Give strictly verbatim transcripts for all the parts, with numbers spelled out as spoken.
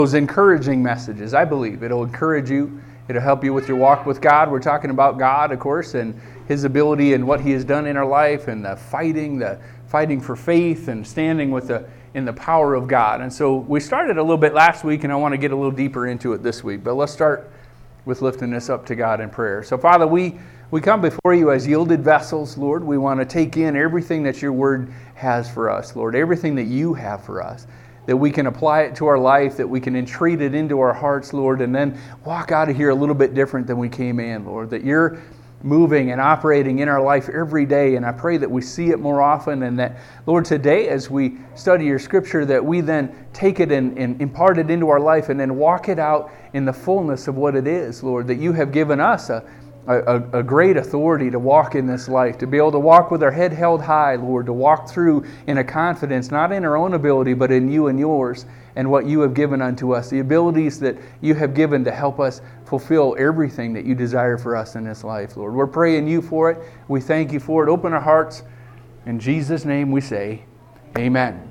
those encouraging messages. I believe it'll encourage you. It'll help you with your walk with God. We're talking about God, of course, and His ability and what He has done in our life, and the fighting, the fighting for faith, and standing with the in the power of God. And so we started a little bit last week, and I want to get a little deeper into it this week. But let's start with lifting this up to God in prayer. So, Father, we we come before You as yielded vessels, Lord. We want to take in everything that Your Word has for us, Lord, everything that You have for us, that we can apply it to our life, that we can entreat it into our hearts, Lord, and then walk out of here a little bit different than we came in, Lord, that You're moving and operating in our life every day. And I pray that we see it more often, and that, Lord, today as we study Your Scripture, that we then take it and, and impart it into our life and then walk it out in the fullness of what it is, Lord, that You have given us a A, a great authority to walk in this life, to be able to walk with our head held high, Lord, to walk through in a confidence, not in our own ability, but in You and Yours and what You have given unto us, the abilities that You have given to help us fulfill everything that You desire for us in this life, Lord. We're praying You for it. We thank You for it. Open our hearts. In Jesus' name we say, amen.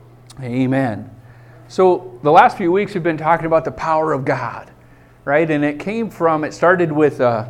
Amen. So the last few weeks we've been talking about the power of God, right? And it came from, it started with... Uh,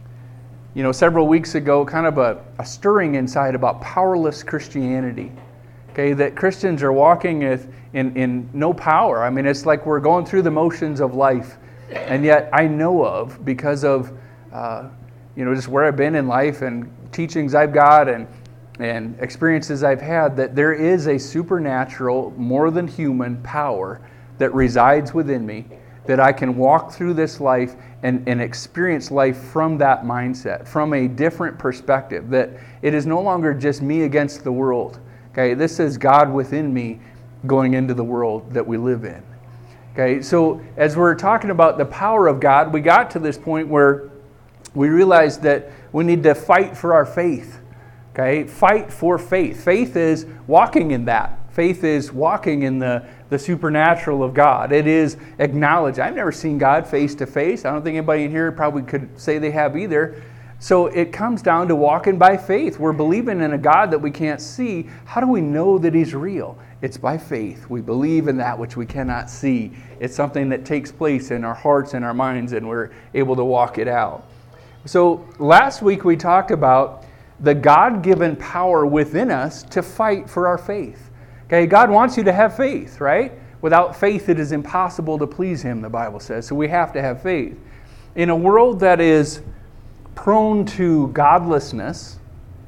You know, several weeks ago, kind of a, a stirring inside about powerless Christianity. Okay, that Christians are walking with, in, in no power. I mean, it's like we're going through the motions of life. And yet I know of, because of, uh, you know, just where I've been in life and teachings I've got and, and experiences I've had, that there is a supernatural, more than human power that resides within me, that I can walk through this life and, and experience life from that mindset, from a different perspective, that it is no longer just me against the world. Okay, this is God within me going into the world that we live in. Okay, so as we're talking about the power of God, we got to this point where we realized that we need to fight for our faith. Okay, fight for faith. Faith is walking in that. Faith is walking in the, the supernatural of God. It is acknowledged. I've never seen God face to face. I don't think anybody in here probably could say they have either. So it comes down to walking by faith. We're believing in a God that we can't see. How do we know that He's real? It's by faith. We believe in that which we cannot see. It's something that takes place in our hearts and our minds, and we're able to walk it out. So last week we talked about the God-given power within us to fight for our faith. Okay, God wants you to have faith, right? Without faith, it is impossible to please Him, the Bible says. So we have to have faith. In a world that is prone to godlessness,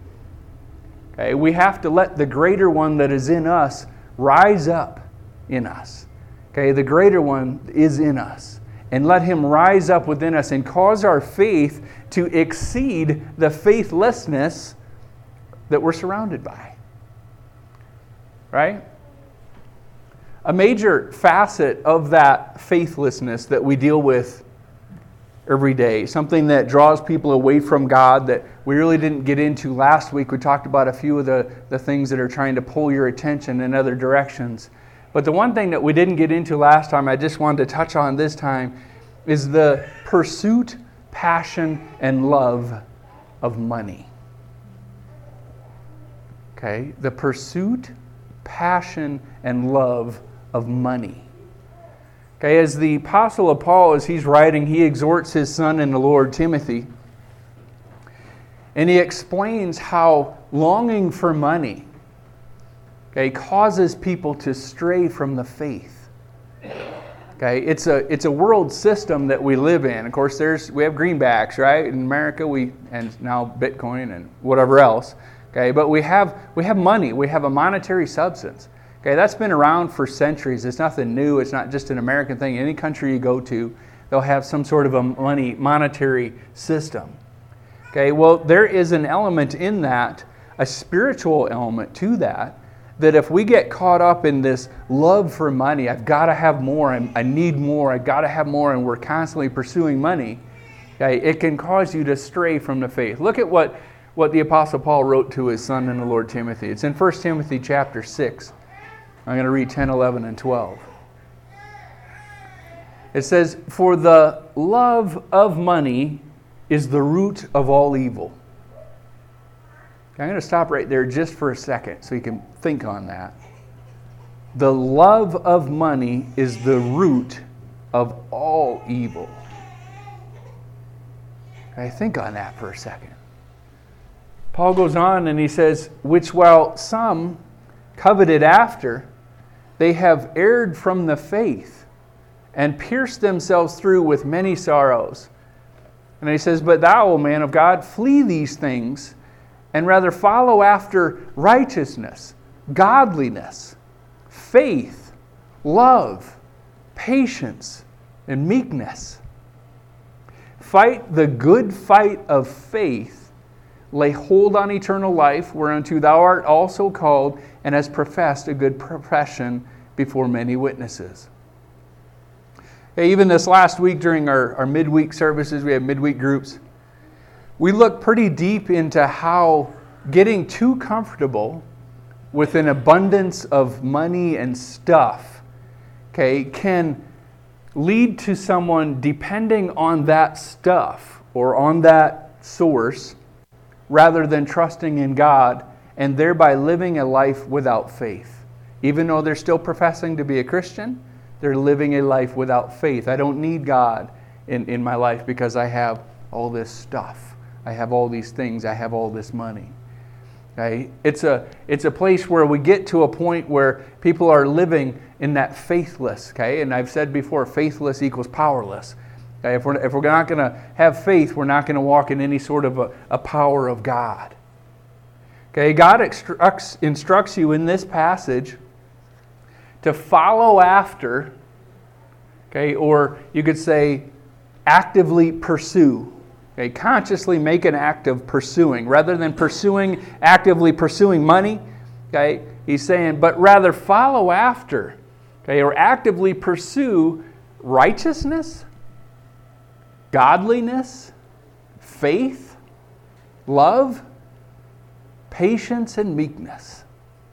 okay, we have to let the greater one that is in us rise up in us. Okay, the greater one is in us. And let Him rise up within us and cause our faith to exceed the faithlessness that we're surrounded by. Right? A major facet of that faithlessness that we deal with every day, something that draws people away from God that we really didn't get into last week. We talked about a few of the, the things that are trying to pull your attention in other directions. But the one thing that we didn't get into last time, I just wanted to touch on this time, is the pursuit, passion, and love of money. Okay? The pursuit, passion, and love of money. Okay, as the Apostle Paul, as he's writing, he exhorts his son in the Lord, Timothy, and he explains how longing for money, okay, causes people to stray from the faith. Okay, it's a it's a world system that we live in. Of course, there's we have greenbacks, right? In America, we and now Bitcoin and whatever else. Okay, but we have we have money. We have a monetary substance. Okay, that's been around for centuries. It's nothing new. It's not just an American thing. Any country you go to, they'll have some sort of a money monetary system. Okay, well, there is an element in that, a spiritual element to that, that if we get caught up in this love for money, I've got to have more, and I need more, I've got to have more, and we're constantly pursuing money, okay, it can cause you to stray from the faith. Look at what, what the Apostle Paul wrote to his son in the Lord, Timothy. It's in First Timothy chapter six. I'm going to read ten, eleven, and twelve. It says, "For the love of money is the root of all evil." Okay, I'm going to stop right there just for a second so you can think on that. the love of money is the root of all evil. I think on that for a second. Paul goes on and he says, which while some coveted after, they have erred from the faith and pierced themselves through with many sorrows. And he says, but thou, O man of God, flee these things and rather follow after righteousness, godliness, faith, love, patience, and meekness. Fight the good fight of faith, lay hold on eternal life, whereunto thou art also called, and hast professed a good profession before many witnesses. Okay, even this last week during our, our midweek services, we have midweek groups, we look pretty deep into how getting too comfortable with an abundance of money and stuff, okay, can lead to someone depending on that stuff or on that source rather than trusting in God and thereby living a life without faith. Even though they're still professing to be a Christian, they're living a life without faith. I don't need God in, in my life because I have all this stuff. I have all these things. I have all this money. Okay? It's a, it's a place where we get to a point where people are living in that faithless. Okay? And I've said before, faithless equals powerless. Okay? If we're, if we're not going to have faith, we're not going to walk in any sort of a, a power of God. Okay? God instructs, instructs you in this passage to follow after, okay, or you could say actively pursue. Okay, consciously make an act of pursuing. Rather than pursuing, actively pursuing money, okay, he's saying, but rather follow after, okay, or actively pursue righteousness, godliness, faith, love, patience, and meekness.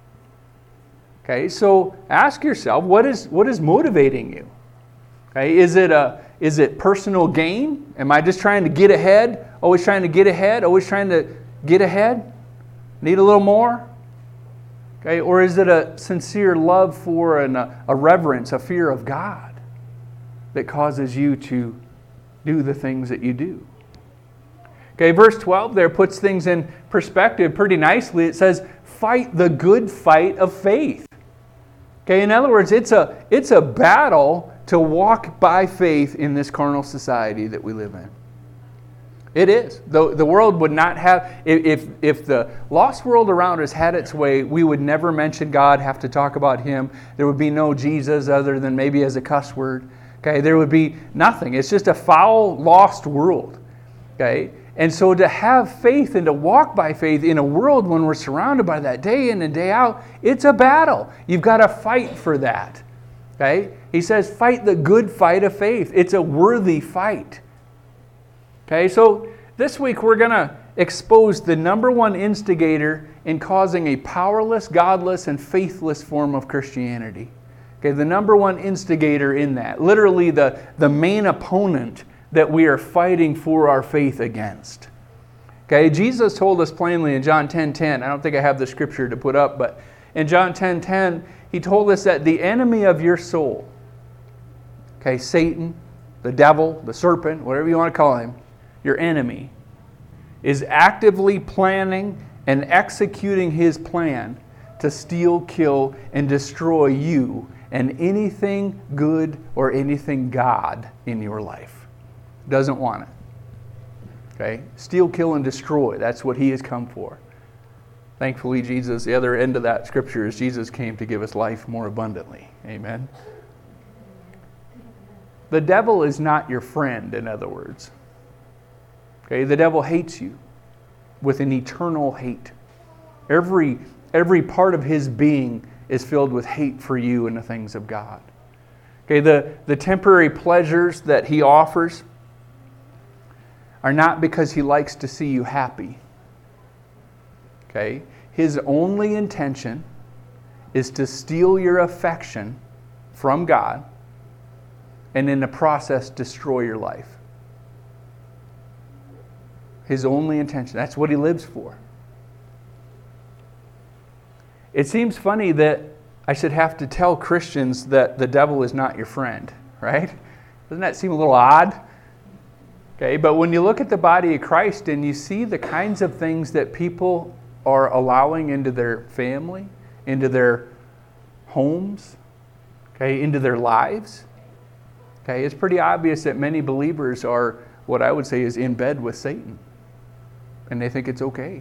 Okay, so ask yourself, what is what is motivating you? Okay, is it a is it personal gain? Am I just trying to get ahead? Always trying to get ahead? Always trying to get ahead? Need a little more? Okay, or is it a sincere love for and a, a reverence, a fear of God that causes you to do the things that you do? Okay, verse twelve there puts things in perspective pretty nicely. It says, fight the good fight of faith. Okay, in other words, it's a it's a battle to walk by faith in this carnal society that we live in. It is. The, the world would not have, if, if the lost world around us had its way, we would never mention God, have to talk about Him. There would be no Jesus other than maybe as a cuss word. Okay, there would be nothing. It's just a foul, lost world. Okay, and so to have faith and to walk by faith in a world when we're surrounded by that day in and day out, it's a battle. You've got to fight for that. Okay? He says, fight the good fight of faith. It's a worthy fight. Okay, so this week we're going to expose the number one instigator in causing a powerless, godless, and faithless form of Christianity. Okay, the number one instigator in that. Literally the, the main opponent that we are fighting for our faith against. Okay, Jesus told us plainly in John ten ten, I don't think I have the scripture to put up, but in John ten ten, He told us that the enemy of your soul, okay, Satan, the devil, the serpent, whatever you want to call him, your enemy, is actively planning and executing his plan to steal, kill, and destroy you and anything good or anything God in your life. Doesn't want it. Okay? Steal, kill, and destroy. That's what he has come for. Thankfully, Jesus, the other end of that scripture is Jesus came to give us life more abundantly. Amen. The devil is not your friend, in other words. Okay? The devil hates you with an eternal hate. Every, every part of his being is filled with hate for you and the things of God. Okay? The, the temporary pleasures that he offers are not because he likes to see you happy. Okay? His only intention is to steal your affection from God and in the process destroy your life. His only intention. That's what he lives for. It seems funny that I should have to tell Christians that the devil is not your friend, right? Doesn't that seem a little odd? Okay, but when you look at the body of Christ and you see the kinds of things that people are allowing into their family, into their homes, okay, into their lives, okay, it's pretty obvious that many believers are what I would say is in bed with Satan, and they think it's okay.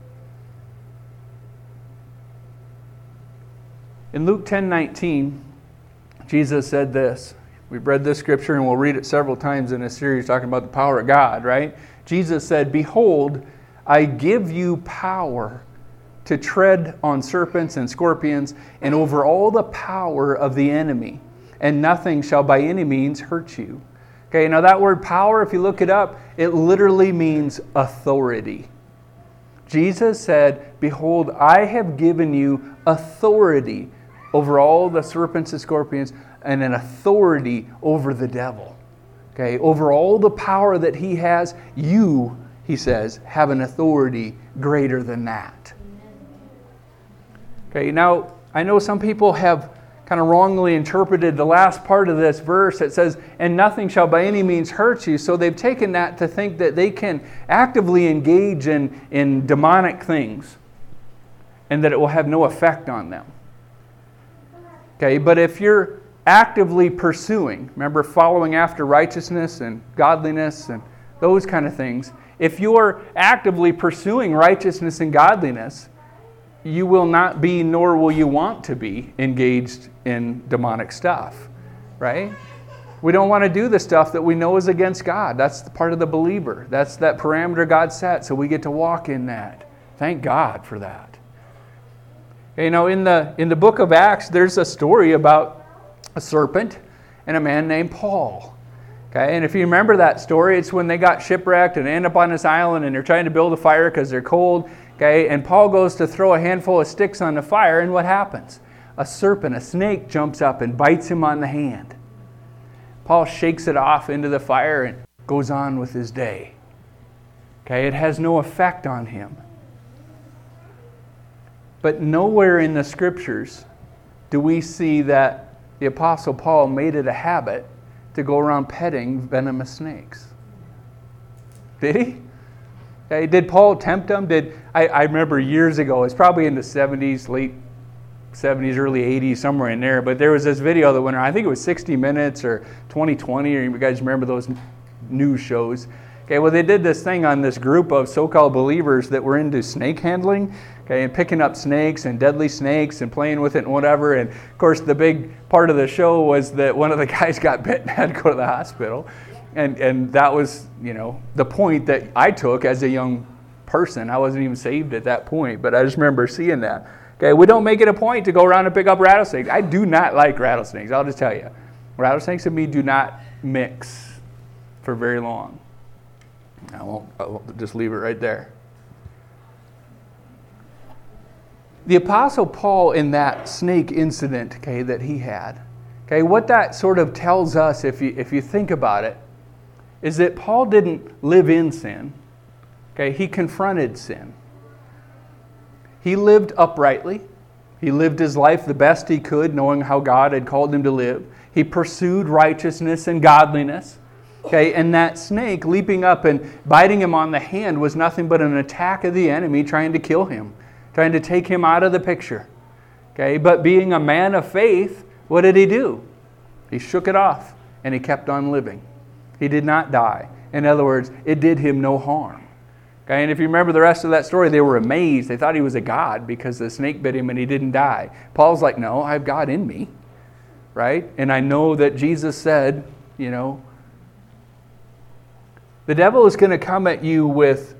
In Luke ten nineteen, Jesus said this. We've read this scripture and we'll read it several times in this series talking about the power of God, right? Jesus said, "Behold, I give you power to tread on serpents and scorpions and over all the power of the enemy, and nothing shall by any means hurt you." Okay, now that word power, if you look it up, it literally means authority. Jesus said, "Behold, I have given you authority over all the serpents and scorpions, and an authority over the devil." Okay, over all the power that he has, you, he says, have an authority greater than that. Okay, now I know some people have kind of wrongly interpreted the last part of this verse. It says, "And nothing shall by any means hurt you." So they've taken that to think that they can actively engage in, in demonic things and that it will have no effect on them. Okay, but if you're actively pursuing, remember following after righteousness and godliness and those kind of things, if you're actively pursuing righteousness and godliness, you will not be, nor will you want to be, engaged in demonic stuff, right? We don't want to do the stuff that we know is against God. That's the part of the believer. That's that parameter God set, so we get to walk in that. Thank God for that. You know, in the in the book of Acts, there's a story about a serpent and a man named Paul. Okay, and if you remember that story, it's when they got shipwrecked and end up on this island and they're trying to build a fire because they're cold. Okay, and Paul goes to throw a handful of sticks on the fire, and what happens? A serpent, a snake, jumps up and bites him on the hand. Paul shakes it off into the fire and goes on with his day. Okay, it has no effect on him. But nowhere in the scriptures do we see that the Apostle Paul made it a habit to go around petting venomous snakes. Did he? Okay, did Paul tempt them? Did I, I remember years ago, it's probably in the seventies, late seventies, early eighties, somewhere in there, but there was this video that went around, I think it was sixty minutes or twenty twenty, or you guys remember those news shows. Okay, well, they did this thing on this group of so-called believers that were into snake handling, okay, and picking up snakes and deadly snakes and playing with it and whatever. And of course, the big part of the show was that one of the guys got bit and had to go to the hospital. And and that was, you know, the point that I took as a young person. I wasn't even saved at that point, but I just remember seeing that. Okay, we don't make it a point to go around and pick up rattlesnakes. I do not like rattlesnakes, I'll just tell you. Rattlesnakes and me do not mix for very long. I won't, I'll just leave it right there. The Apostle Paul, in that snake incident, okay, that he had, okay, what that sort of tells us, if you if you think about it, is that Paul didn't live in sin. Okay, he confronted sin. He lived uprightly. He lived his life the best he could, knowing how God had called him to live. He pursued righteousness and godliness. Okay, and that snake leaping up and biting him on the hand was nothing but an attack of the enemy trying to kill him, trying to take him out of the picture. Okay, but being a man of faith, what did he do? He shook it off and he kept on living. He did not die. In other words, it did him no harm. Okay, and if you remember the rest of that story, they were amazed. They thought he was a god because the snake bit him and he didn't die. Paul's like, no, I have God in me, right? And I know that Jesus said, you know, the devil is going to come at you with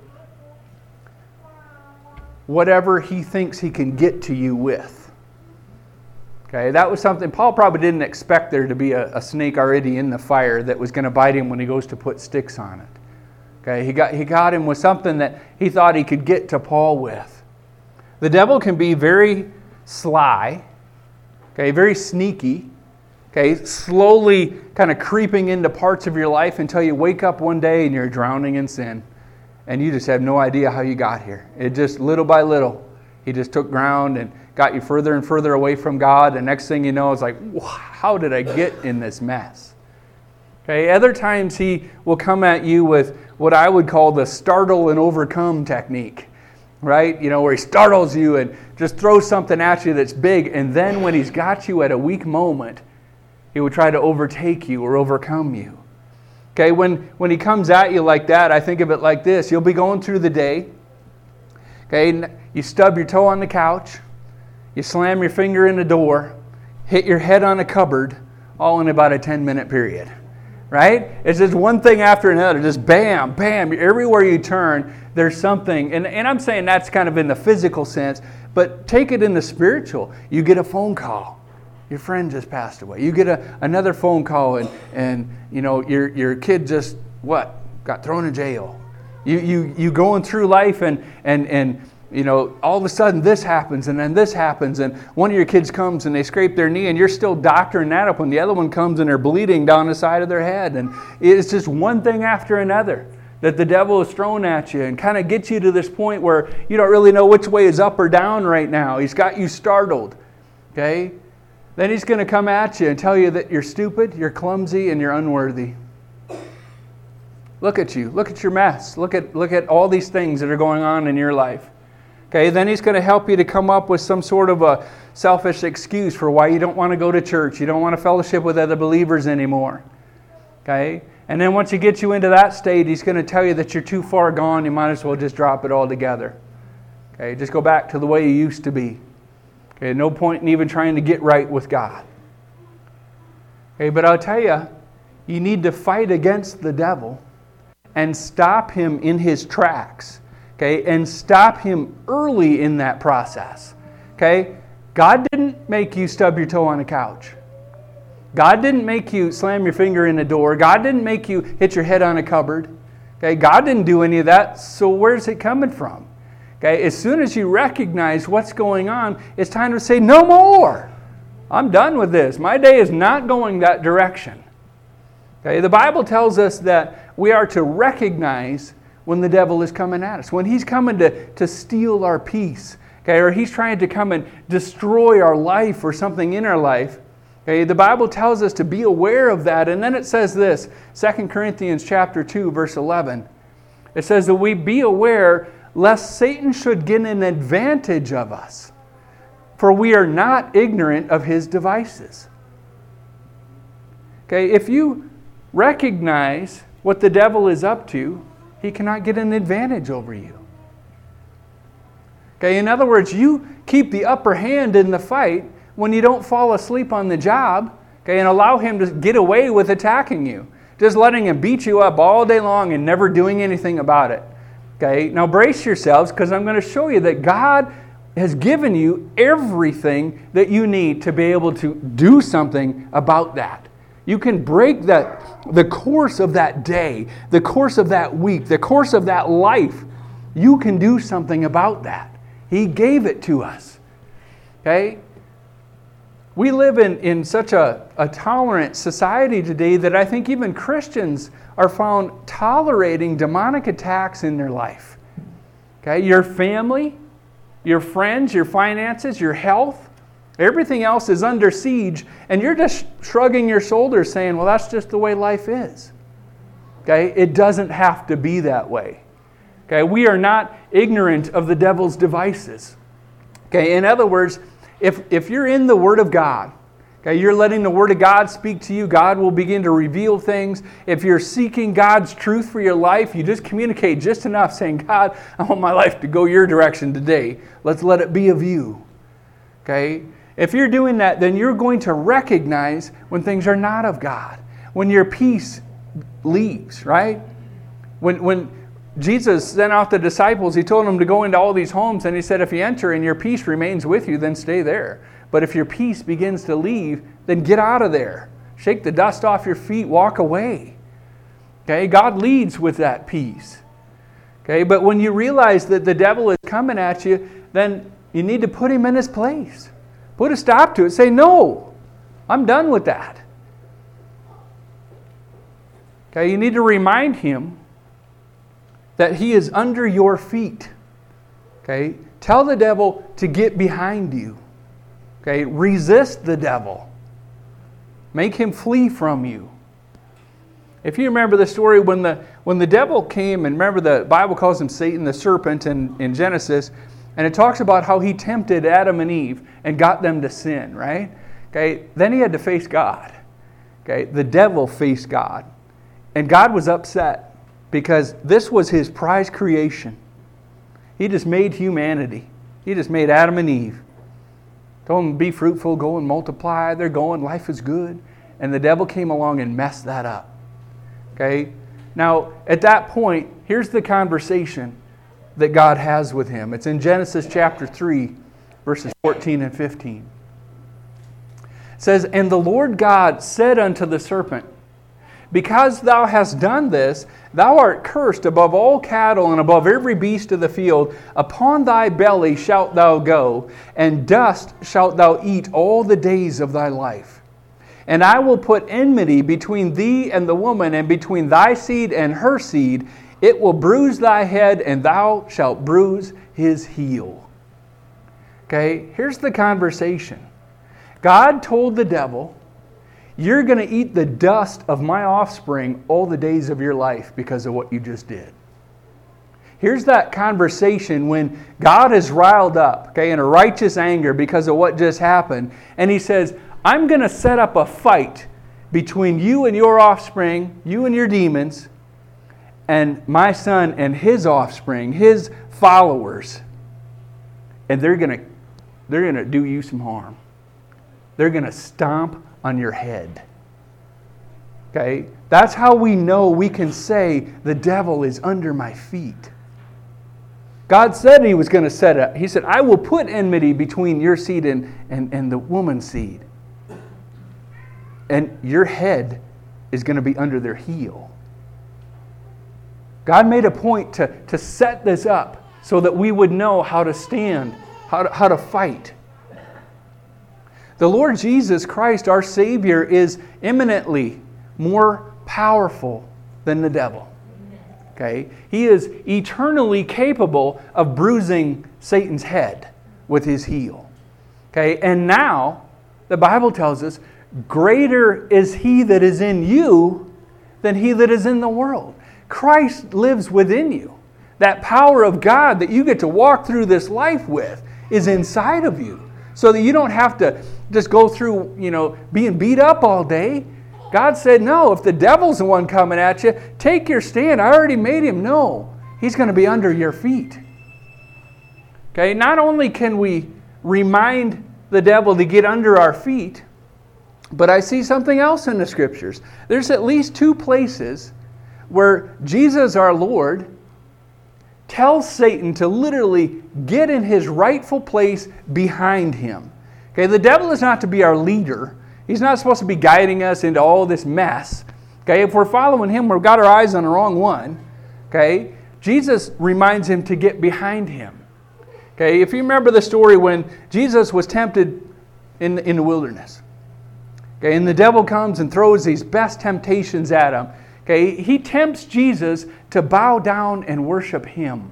whatever he thinks he can get to you with. Okay, that was something, Paul probably didn't expect there to be a, a snake already in the fire that was going to bite him when he goes to put sticks on it. Okay, he got, he got him with something that he thought he could get to Paul with. The devil can be very sly, okay, very sneaky, okay, slowly kind of creeping into parts of your life until you wake up one day and you're drowning in sin. And you just have no idea how you got here. It just, little by little, he just took ground and got you further and further away from God. And next thing you know, it's like, how did I get in this mess? Okay, other times he will come at you with what I would call the startle and overcome technique, right? You know, where he startles you and just throws something at you that's big, and then when he's got you at a weak moment, he will try to overtake you or overcome you. Okay, when, when he comes at you like that, I think of it like this. You'll be going through the day. Okay, you stub your toe on the couch, you slam your finger in the door, hit your head on a cupboard, all in about a ten-minute period. Right? It's just one thing after another. Just bam, bam. Everywhere you turn, there's something. And, and I'm saying that's kind of in the physical sense, but take it in the spiritual. You get a phone call. Your friend just passed away. You get a, another phone call and, and you know, your, your kid just, what? Got thrown in jail. You, you, you going through life and, and, and you know, all of a sudden this happens and then this happens and one of your kids comes and they scrape their knee and you're still doctoring that up when the other one comes and they're bleeding down the side of their head. And it's just one thing after another that the devil is throwing at you and kind of gets you to this point where you don't really know which way is up or down right now. He's got you startled. Okay? Then he's going to come at you and tell you that you're stupid, you're clumsy, and you're unworthy. Look at you. Look at your mess. Look at, look at all these things that are going on in your life. Okay, then he's going to help you to come up with some sort of a selfish excuse for why you don't want to go to church. You don't want to fellowship with other believers anymore. Okay? And then once he gets you into that state, he's going to tell you that you're too far gone. You might as well just drop it all together. Okay? Just go back to the way you used to be. Okay? No point in even trying to get right with God. Okay? But I'll tell you, you need to fight against the devil and stop him in his tracks. Okay, and stop him early in that process. Okay, God didn't make you stub your toe on a couch. God didn't make you slam your finger in a door. God didn't make you hit your head on a cupboard. Okay, God didn't do any of that. So where's it coming from? Okay, as soon as you recognize what's going on, it's time to say, no more. I'm done with this. My day is not going that direction. Okay, the Bible tells us that we are to recognize when the devil is coming at us, when he's coming to, to steal our peace, okay, or he's trying to come and destroy our life or something in our life. Okay, the Bible tells us to be aware of that, and then it says this, Second Corinthians chapter two, verse eleven. It says that we be aware lest Satan should get an advantage of us, for we are not ignorant of his devices. Okay, if you recognize what the devil is up to, he cannot get an advantage over you. Okay, in other words, you keep the upper hand in the fight when you don't fall asleep on the job, okay, and allow him to get away with attacking you. Just letting him beat you up all day long and never doing anything about it. Okay, now brace yourselves because I'm going to show you that God has given you everything that you need to be able to do something about that. You can break that, the course of that day, the course of that week, the course of that life. You can do something about that. He gave it to us. Okay? We live in, in such a, a tolerant society today that I think even Christians are found tolerating demonic attacks in their life. Okay? Your family, your friends, your finances, your health, everything else is under siege, and you're just shrugging your shoulders saying, well, that's just the way life is. Okay? It doesn't have to be that way. Okay? We are not ignorant of the devil's devices. Okay? In other words, if, if you're in the Word of God, okay, you're letting the Word of God speak to you, God will begin to reveal things. If you're seeking God's truth for your life, you just communicate just enough saying, God, I want my life to go your direction today. Let's let it be of you. Okay? If you're doing that, then you're going to recognize when things are not of God. When your peace leaves, right? When when Jesus sent out the disciples, he told them to go into all these homes, and he said, if you enter and your peace remains with you, then stay there. But if your peace begins to leave, then get out of there. Shake the dust off your feet, walk away. Okay? God leads with that peace. Okay? But when you realize that the devil is coming at you, then you need to put him in his place. Put a stop to it. Say, no, I'm done with that. Okay, you need to remind him that he is under your feet. Okay, tell the devil to get behind you. Okay, resist the devil. Make him flee from you. If you remember the story when the when the devil came, and remember the Bible calls him Satan, the serpent in, in Genesis, and it talks about how he tempted Adam and Eve and got them to sin, right? Okay, then he had to face God. Okay, the devil faced God. And God was upset because this was his prized creation. He just made humanity. He just made Adam and Eve. Told them, be fruitful, go and multiply. They're going, life is good. And the devil came along and messed that up. Okay? Now, at that point, here's the conversation that God has with him. It's in Genesis chapter three, verses fourteen and fifteen. It says, and the Lord God said unto the serpent, because thou hast done this, thou art cursed above all cattle and above every beast of the field. Upon thy belly shalt thou go, and dust shalt thou eat all the days of thy life. And I will put enmity between thee and the woman, and between thy seed and her seed. It will bruise thy head, and thou shalt bruise his heel. Okay, here's the conversation. God told the devil, you're going to eat the dust of my offspring all the days of your life because of what you just did. Here's that conversation when God is riled up, okay, in a righteous anger because of what just happened. And he says, I'm going to set up a fight between you and your offspring, you and your demons, and my son and his offspring, his followers. And they're going to, they're going to do you some harm. They're going to stomp on your head. Okay? That's how we know we can say the devil is under my feet. God said he was going to set up. He said, I will put enmity between your seed and, and, and the woman's seed. And your head is going to be under their heel. God made a point to, to set this up so that we would know how to stand, how to, how to fight. The Lord Jesus Christ, our Savior, is eminently more powerful than the devil. Okay? He is eternally capable of bruising Satan's head with his heel. Okay? And now, the Bible tells us, greater is he that is in you than he that is in the world. Christ lives within you. That power of God that you get to walk through this life with is inside of you. So that you don't have to just go through, you know, being beat up all day. God said, no, if the devil's the one coming at you, take your stand. I already made him know. He's going to be under your feet. Okay, not only can we remind the devil to get under our feet, but I see something else in the Scriptures. There's at least two places where Jesus, our Lord, tells Satan to literally get in his rightful place behind him. Okay, the devil is not to be our leader. He's not supposed to be guiding us into all this mess. Okay, if we're following him, we've got our eyes on the wrong one. Okay, Jesus reminds him to get behind him. Okay, if you remember the story when Jesus was tempted in, in the wilderness. Okay, and the devil comes and throws these best temptations at him. Okay, he tempts Jesus to bow down and worship him.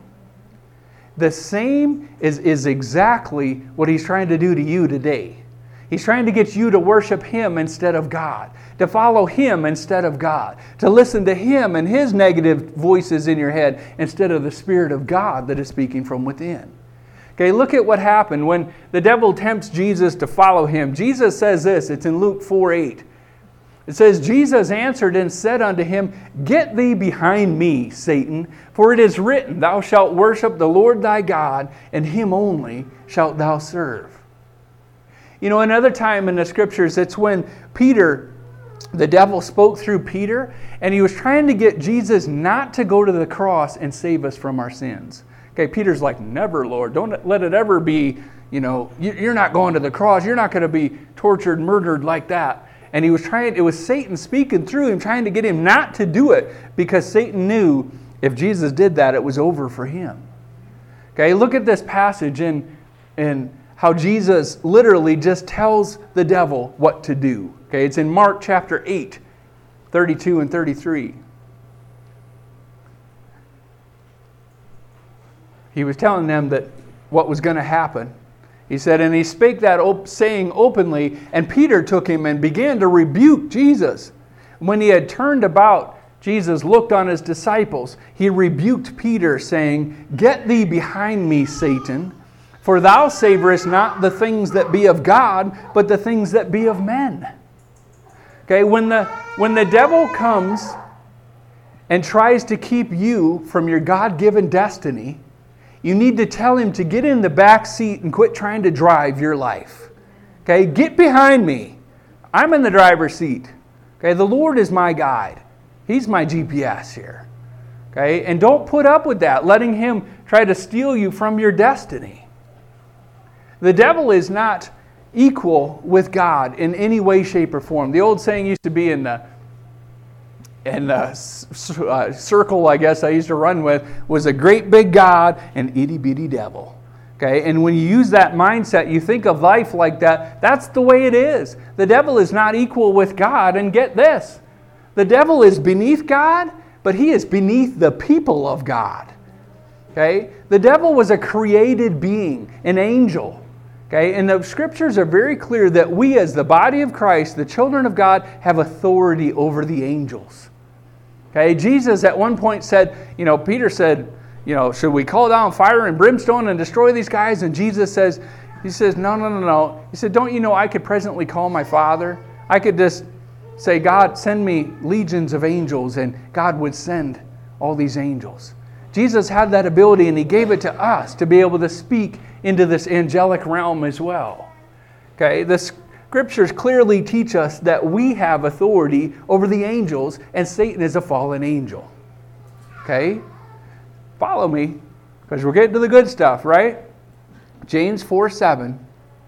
The same is, is exactly what he's trying to do to you today. He's trying to get you to worship him instead of God, to follow him instead of God, to listen to him and his negative voices in your head instead of the Spirit of God that is speaking from within. Okay, look at what happened when the devil tempts Jesus to follow him. Jesus says this, it's in Luke four eight. It says, Jesus answered and said unto him, Get thee behind me, Satan, for it is written, Thou shalt worship the Lord thy God, and him only shalt thou serve. You know, another time in the Scriptures, it's when Peter, the devil spoke through Peter, and he was trying to get Jesus not to go to the cross and save us from our sins. Okay, Peter's like, never, Lord. Don't let it ever be, you know, you're not going to the cross. You're not going to be tortured, murdered like that. And he was trying, it was Satan speaking through him, trying to get him not to do it, because Satan knew if Jesus did that, it was over for him. Okay, look at this passage in, in how Jesus literally just tells the devil what to do. Okay, it's in Mark chapter eight, thirty-two and thirty-three. He was telling them that what was going to happen. He said, and he spake that op- saying openly, and Peter took him and began to rebuke Jesus. When he had turned about, Jesus looked on his disciples. He rebuked Peter, saying, Get thee behind me, Satan, for thou savorest not the things that be of God, but the things that be of men. Okay, when the, when the devil comes and tries to keep you from your God-given destiny, you need to tell him to get in the back seat and quit trying to drive your life. Okay, get behind me. I'm in the driver's seat. Okay, the Lord is my guide. He's my G P S here. Okay, and don't put up with that, letting him try to steal you from your destiny. The devil is not equal with God in any way, shape, or form. The old saying used to be in the And the uh, circle, I guess, I used to run with was a great big God and itty bitty devil. Okay, and when you use that mindset, you think of life like that, that's the way it is. The devil is not equal with God, and get this, the devil is beneath God, but he is beneath the people of God. Okay, the devil was a created being, an angel. Okay, and the scriptures are very clear that we as the body of Christ, the children of God, have authority over the angels. Okay, Jesus at one point said, you know, Peter said, you know, should we call down fire and brimstone and destroy these guys? And Jesus says, he says, no, no, no, no. He said, don't you know I could presently call my Father? I could just say, God, send me legions of angels, and God would send all these angels. Jesus had that ability, and he gave it to us to be able to speak into this angelic realm as well. Okay, the scriptures clearly teach us that we have authority over the angels, and Satan is a fallen angel. Okay, follow me, because we're getting to the good stuff, right? James four seven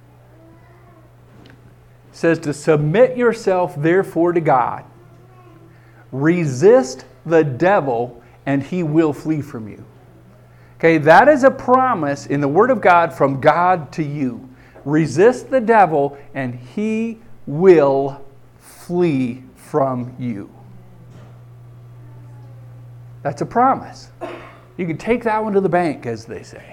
says to submit yourself therefore to God. Resist the devil, and he will flee from you. Okay, that is a promise in the Word of God from God to you. Resist the devil, and he will flee from you. That's a promise. You can take that one to the bank, as they say.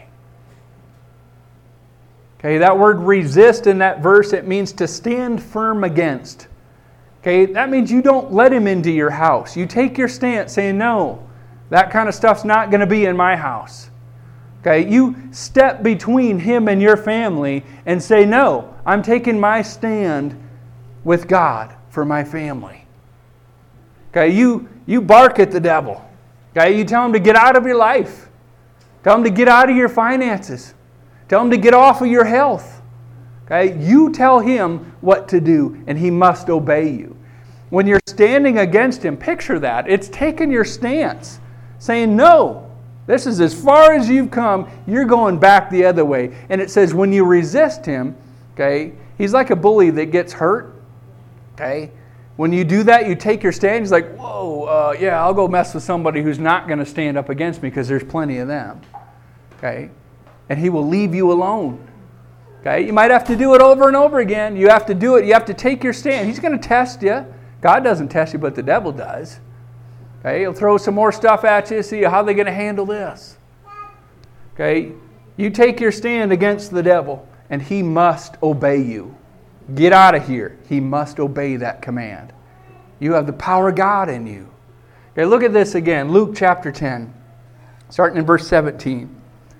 Okay, that word resist in that verse, it means to stand firm against. Okay, that means you don't let him into your house. You take your stance saying, no, that kind of stuff's not going to be in my house. Okay, you step between him and your family and say, no, I'm taking my stand with God for my family. Okay, you, you bark at the devil. Okay, you tell him to get out of your life. Tell him to get out of your finances. Tell him to get off of your health. Okay, you tell him what to do, and he must obey you. When you're standing against him, picture that. It's taking your stance, saying, no, this is as far as you've come, you're going back the other way. And it says when you resist him, okay, he's like a bully that gets hurt. Okay, when you do that, you take your stand, he's like, whoa, uh, yeah, I'll go mess with somebody who's not going to stand up against me because there's plenty of them. Okay, and he will leave you alone. Okay, you might have to do it over and over again. You have to do it. You have to take your stand. He's going to test you. God doesn't test you, but the devil does. Okay, he'll throw some more stuff at you, see how they're going to handle this. Okay, you take your stand against the devil, and he must obey you. Get out of here. He must obey that command. You have the power of God in you. Okay, look at this again. Luke chapter ten, starting in verse seventeen.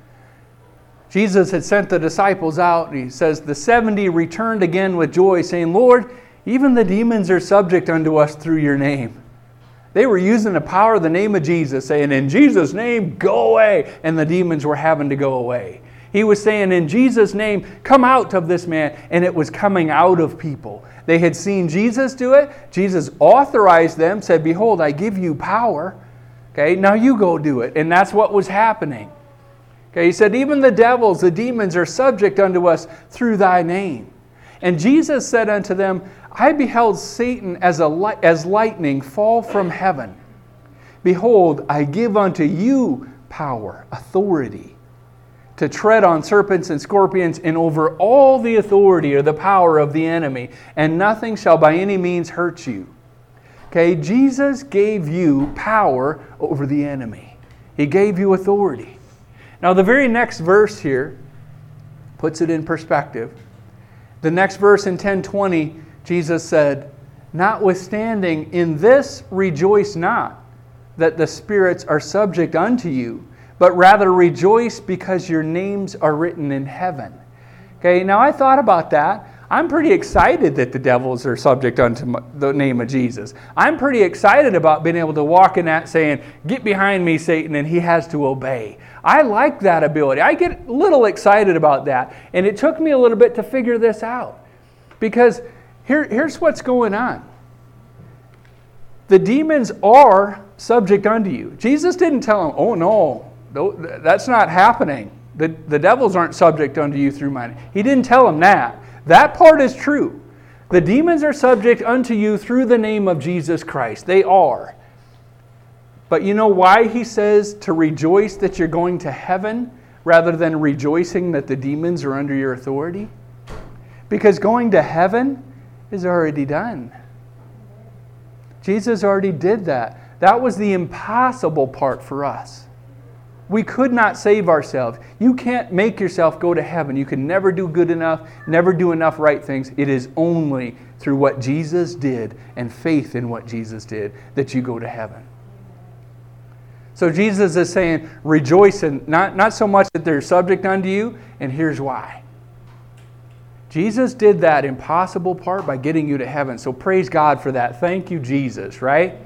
Jesus had sent the disciples out, and he says, the seventy returned again with joy, saying, Lord, even the demons are subject unto us through your name. They were using the power of the name of Jesus, saying, in Jesus' name, go away. And the demons were having to go away. He was saying, in Jesus' name, come out of this man. And it was coming out of people. They had seen Jesus do it. Jesus authorized them, said, behold, I give you power. Okay, now you go do it. And that's what was happening. Okay, he said, even the devils, the demons are subject unto us through thy name. And Jesus said unto them, I beheld Satan as, a li- as lightning fall from heaven. Behold, I give unto you power, authority, to tread on serpents and scorpions and over all the authority or the power of the enemy, and nothing shall by any means hurt you. Okay, Jesus gave you power over the enemy. He gave you authority. Now the very next verse here, Puts it in perspective. The next verse in ten twenty, Jesus said, notwithstanding, in this rejoice not, that the spirits are subject unto you, but rather rejoice because your names are written in heaven. Okay, now I thought about that. I'm pretty excited that the devils are subject unto the name of Jesus. I'm pretty excited about being able to walk in that saying, get behind me, Satan, and he has to obey. I like that ability. I get a little excited about that. And it took me a little bit to figure this out. Because here, here's what's going on. The demons are subject unto you. Jesus didn't tell them, oh no, that's not happening. The, the devils aren't subject unto you through mine. He didn't tell them that. That part is true. The demons are subject unto you through the name of Jesus Christ. They are. But you know why he says to rejoice that you're going to heaven rather than rejoicing that the demons are under your authority? Because going to heaven is already done. Jesus already did that. That was the impossible part for us. We could not save ourselves. You can't make yourself go to heaven. You can never do good enough, never do enough right things. It is only through what Jesus did and faith in what Jesus did that you go to heaven. So Jesus is saying, rejoice in, not, not so much that they're subject unto you, and here's why. Jesus did that impossible part by getting you to heaven. So praise God for that. Thank you, Jesus, right?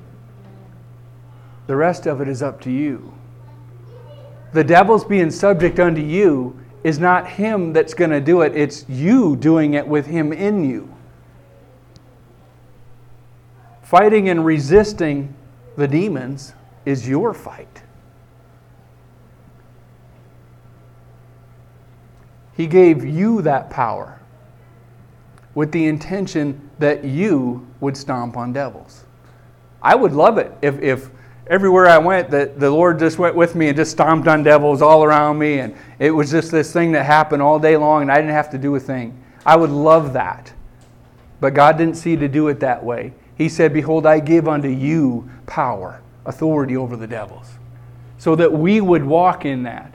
The rest of it is up to you. The devil's being subject unto you is not him that's going to do it. It's you doing it with him in you. Fighting and resisting the demons is your fight. He gave you that power with the intention that you would stomp on devils. I would love it if, if everywhere I went, that the Lord just went with me and just stomped on devils all around me, and it was just this thing that happened all day long, and I didn't have to do a thing. I would love that. But God didn't see to do it that way. He said, behold, I give unto you power, authority over the devils, so that we would walk in that.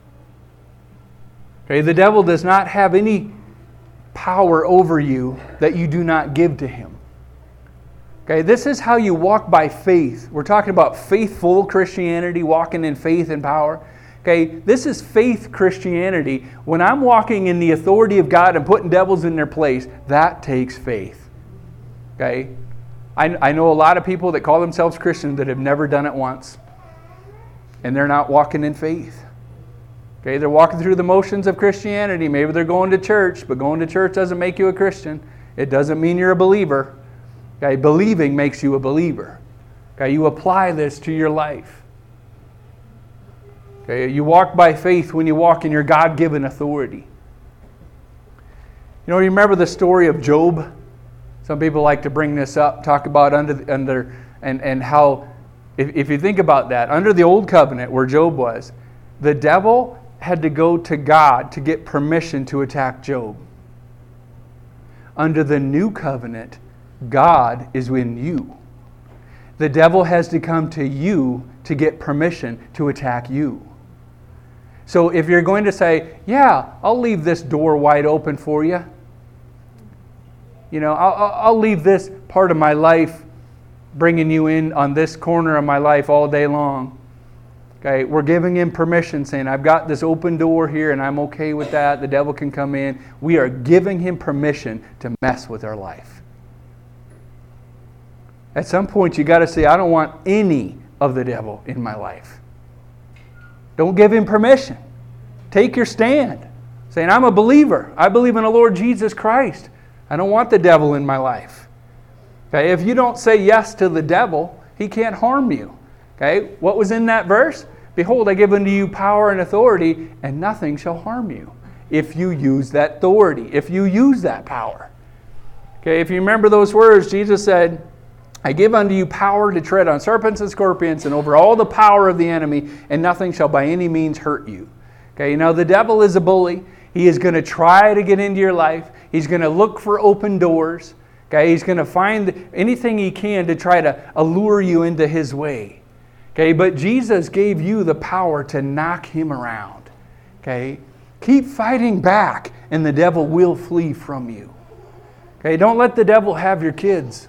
Okay, the devil does not have any power over you that you do not give to him. Okay, this is how you walk by faith. We're talking about faithful Christianity, walking in faith and power. Okay, this is faith Christianity. When I'm walking in the authority of God and putting devils in their place, that takes faith. Okay, I, I know a lot of people that call themselves Christians that have never done it once. And they're not walking in faith. Okay, they're walking through the motions of Christianity. Maybe they're going to church, but going to church doesn't make you a Christian. It doesn't mean you're a believer. Okay, believing makes you a believer. Okay, you apply this to your life. Okay, you walk by faith when you walk in your God-given authority. You know, you remember the story of Job? Some people like to bring this up, talk about under under and and how, if, if you think about that, under the old covenant where Job was, the devil had to go to God to get permission to attack Job. Under the new covenant, God is in you. The devil has to come to you to get permission to attack you. So if you're going to say, yeah, I'll leave this door wide open for you. You know, I'll, I'll leave this part of my life bringing you in on this corner of my life all day long. Okay, we're giving him permission, saying, I've got this open door here and I'm okay with that. The devil can come in. We are giving him permission to mess with our life. At some point, you got to say, I don't want any of the devil in my life. Don't give him permission. Take your stand. Saying, I'm a believer. I believe in the Lord Jesus Christ. I don't want the devil in my life. Okay, if you don't say yes to the devil, he can't harm you. Okay, what was in that verse? Behold, I give unto you power and authority, and nothing shall harm you. If you use that authority, if you use that power. Okay, if you remember those words, Jesus said, I give unto you power to tread on serpents and scorpions and over all the power of the enemy, and nothing shall by any means hurt you. Okay, now the devil is a bully. He is going to try to get into your life. He's going to look for open doors. Okay, he's going to find anything he can to try to allure you into his way. Okay, but Jesus gave you the power to knock him around. Okay, Keep fighting back, and the devil will flee from you. Okay, don't let the devil have your kids.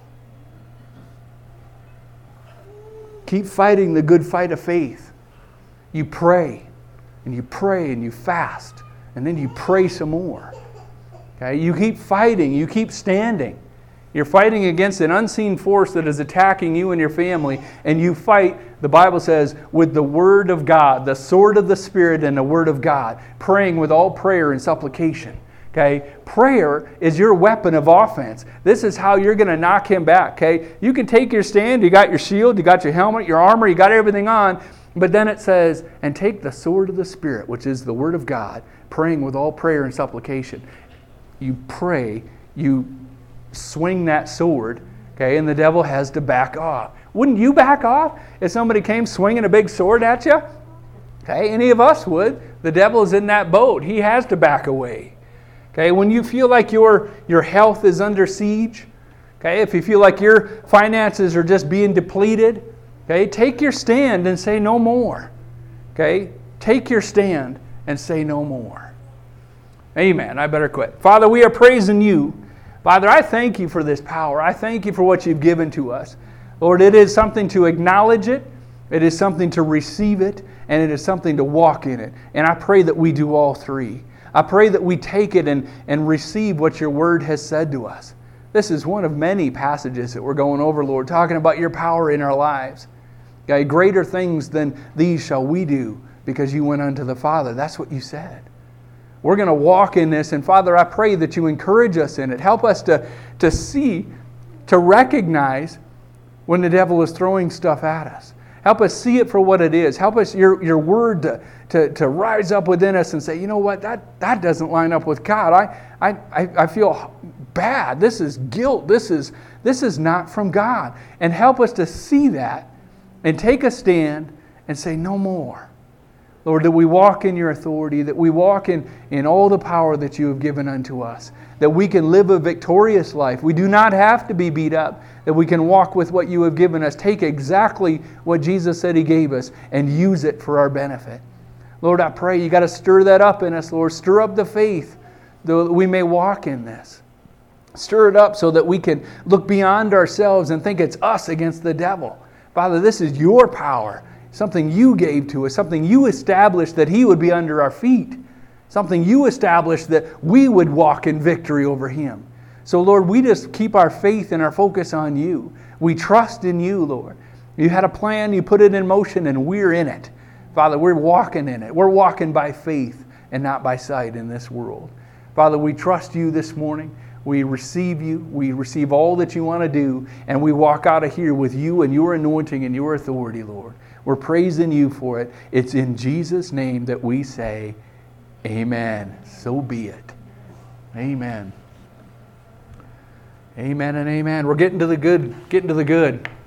Keep fighting the good fight of faith. You pray, and you pray, and you fast, and then you pray some more. Okay, you keep fighting, you keep standing. You're fighting against an unseen force that is attacking you and your family, and you fight, the Bible says, with the Word of God, the sword of the Spirit and the Word of God, praying with all prayer and supplication. Okay? Prayer is your weapon of offense. This is how you're going to knock him back. Okay? You can take your stand, you got your shield, you got your helmet, your armor, you got everything on, but then it says, and take the sword of the Spirit, which is the Word of God, praying with all prayer and supplication. You pray, you swing that sword, okay, and the devil has to back off. Wouldn't you back off if somebody came swinging a big sword at you? Okay, any of us would. The devil is in that boat. He has to back away. Okay, when you feel like your, your health is under siege, okay, if you feel like your finances are just being depleted, okay, take your stand and say no more. Okay, take your stand and say no more. Amen. I better quit. Father, we are praising you. Father, I thank you for this power. I thank you for what you've given to us. Lord, it is something to acknowledge it, it is something to receive it, and it is something to walk in it. And I pray that we do all three. I pray that we take it and, and receive what your word has said to us. This is one of many passages that we're going over, Lord, talking about your power in our lives. Okay, greater things than these shall we do because you went unto the Father. That's what you said. We're going to walk in this, and Father, I pray that you encourage us in it. Help us to, to see, to recognize when the devil is throwing stuff at us. Help us see it for what it is. Help us, your, your word, to, to, to rise up within us and say, you know what, that, that doesn't line up with God. I, I, I feel bad. This is guilt. This is, this is not from God. And help us to see that and take a stand and say, no more. Lord, that we walk in your authority, that we walk in, in all the power that you have given unto us, that we can live a victorious life. We do not have to be beat up, that we can walk with what you have given us, take exactly what Jesus said he gave us, and use it for our benefit. Lord, I pray you got to stir that up in us, Lord. Stir up the faith that we may walk in this. Stir it up so that we can look beyond ourselves and think it's us against the devil. Father, this is your power. Something you gave to us, something you established that he would be under our feet, something you established that we would walk in victory over him. So Lord, we just keep our faith and our focus on you. We trust in you, Lord. You had a plan, you put it in motion, and we're in it. Father, we're walking in it. We're walking by faith and not by sight in this world. Father, we trust you this morning. We receive you. We receive all that you want to do, and we walk out of here with you and your anointing and your authority, Lord. We're praising you for it. It's in Jesus' name that we say, amen. So be it. Amen. Amen and amen. We're getting to the good, getting to the good.